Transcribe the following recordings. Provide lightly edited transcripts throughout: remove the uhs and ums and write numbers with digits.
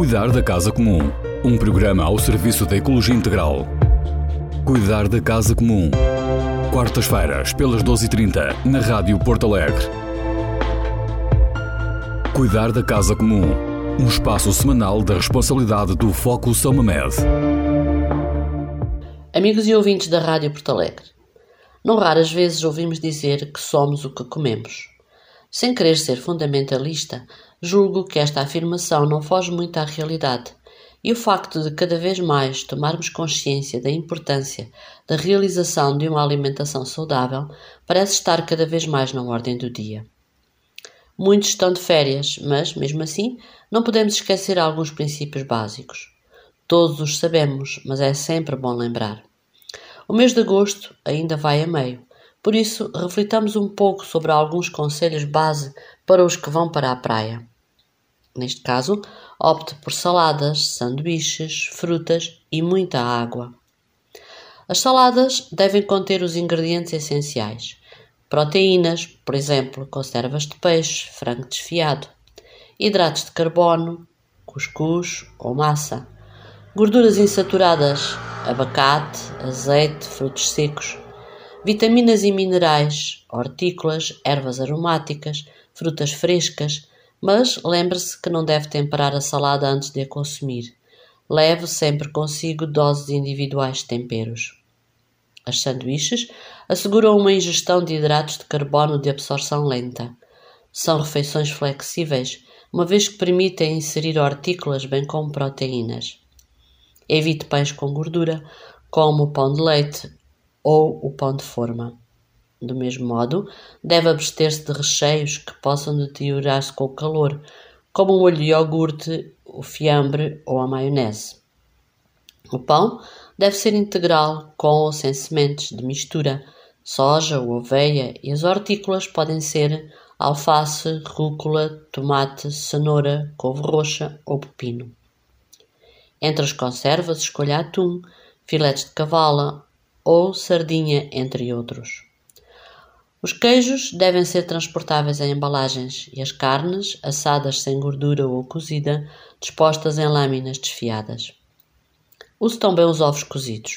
Cuidar da Casa Comum, um programa ao serviço da Ecologia Integral. Cuidar da Casa Comum, quartas-feiras pelas 12h30 na Rádio Porto Alegre. Cuidar da Casa Comum, um espaço semanal da responsabilidade do Foco São Mamede. Amigos e ouvintes da Rádio Porto Alegre, não raras vezes ouvimos dizer que somos o que comemos. Sem querer ser fundamentalista, julgo que esta afirmação não foge muito à realidade, e o facto de cada vez mais tomarmos consciência da importância da realização de uma alimentação saudável parece estar cada vez mais na ordem do dia. Muitos estão de férias, mas, mesmo assim, não podemos esquecer alguns princípios básicos. Todos os sabemos, mas é sempre bom lembrar. O mês de agosto ainda vai a meio, por isso reflitamos um pouco sobre alguns conselhos base para os que vão para a praia. Neste caso, opte por saladas, sanduíches, frutas e muita água. As saladas devem conter os ingredientes essenciais. Proteínas, por exemplo, conservas de peixe, frango desfiado. Hidratos de carbono, cuscuz ou massa. Gorduras insaturadas, abacate, azeite, frutos secos. Vitaminas e minerais, hortícolas, ervas aromáticas, frutas frescas, mas lembre-se que não deve temperar a salada antes de a consumir. Leve sempre consigo doses individuais de temperos. As sanduíches asseguram uma ingestão de hidratos de carbono de absorção lenta. São refeições flexíveis, uma vez que permitem inserir hortícolas bem como proteínas. Evite pães com gordura, como o pão de leite ou o pão de forma. Do mesmo modo, deve abster-se de recheios que possam deteriorar-se com o calor, como o molho de iogurte, o fiambre ou a maionese. O pão deve ser integral, com ou sem sementes de mistura, soja ou aveia, e as hortícolas podem ser alface, rúcula, tomate, cenoura, couve roxa ou pepino. Entre as conservas, escolha atum, filetes de cavala ou sardinha, entre outros. Os queijos devem ser transportáveis em embalagens e as carnes, assadas sem gordura ou cozida, dispostas em lâminas desfiadas. Use também os ovos cozidos.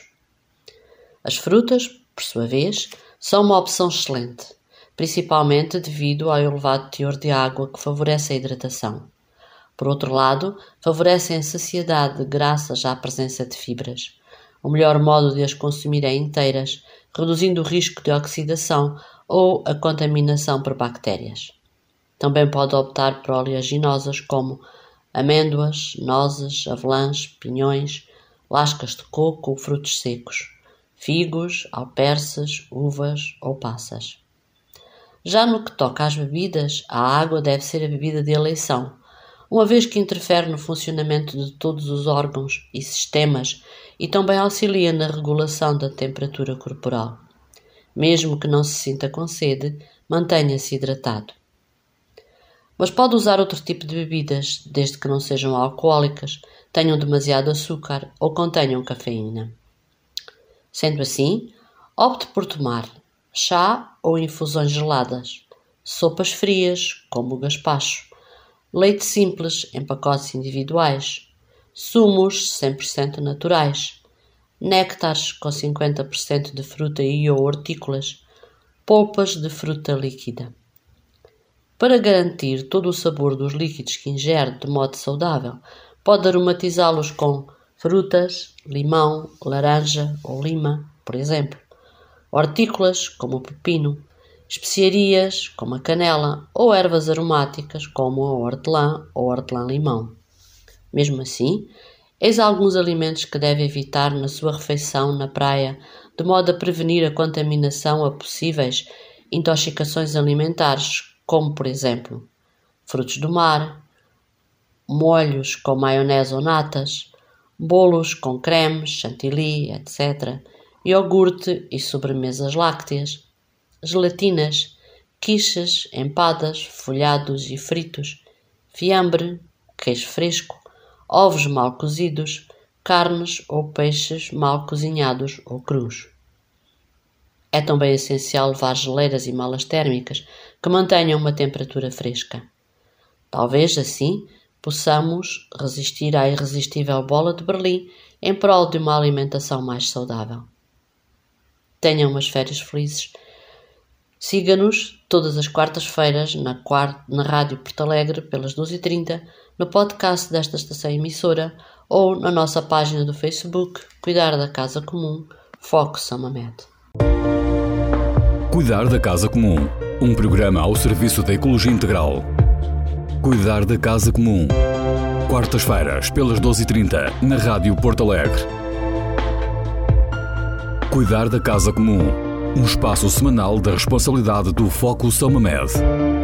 As frutas, por sua vez, são uma opção excelente, principalmente devido ao elevado teor de água que favorece a hidratação. Por outro lado, favorecem a saciedade graças à presença de fibras. O melhor modo de as consumir é inteiras, reduzindo o risco de oxidação ou a contaminação por bactérias. Também pode optar por oleaginosas como amêndoas, nozes, avelãs, pinhões, lascas de coco ou frutos secos, figos, alperces, uvas ou passas. Já no que toca às bebidas, a água deve ser a bebida de eleição, uma vez que interfere no funcionamento de todos os órgãos e sistemas e também auxilia na regulação da temperatura corporal. Mesmo que não se sinta com sede, mantenha-se hidratado. Mas pode usar outro tipo de bebidas, desde que não sejam alcoólicas, tenham demasiado açúcar ou contenham cafeína. Sendo assim, opte por tomar chá ou infusões geladas, sopas frias, como o gaspacho, leite simples em pacotes individuais, sumos 100% naturais, néctares com 50% de fruta e ou hortícolas, polpas de fruta líquida. Para garantir todo o sabor dos líquidos que ingere de modo saudável, pode aromatizá-los com frutas, limão, laranja ou lima, por exemplo, hortícolas como o pepino, especiarias como a canela ou ervas aromáticas como a hortelã ou hortelã-limão. Mesmo assim, eis alguns alimentos que deve evitar na sua refeição na praia, de modo a prevenir a contaminação a possíveis intoxicações alimentares, como, por exemplo, frutos do mar, molhos com maionese ou natas, bolos com creme, chantilly, etc., iogurte e sobremesas lácteas, gelatinas, quiches, empadas, folhados e fritos, fiambre, queijo fresco, ovos mal cozidos, carnes ou peixes mal cozinhados ou crus. É também essencial levar geleiras e malas térmicas que mantenham uma temperatura fresca. Talvez, assim, possamos resistir à irresistível bola de Berlim em prol de uma alimentação mais saudável. Tenham umas férias felizes. Siga-nos todas as quartas-feiras na Rádio Porto Alegre pelas 12h30, no podcast desta estação emissora ou na nossa página do Facebook Cuidar da Casa Comum, Foco São Mamed. Cuidar da Casa Comum, um programa ao serviço da Ecologia Integral. Cuidar da Casa Comum, quartas-feiras pelas 12h30 na Rádio Porto Alegre. Cuidar da Casa Comum, um espaço semanal da responsabilidade do Foco São Mamed.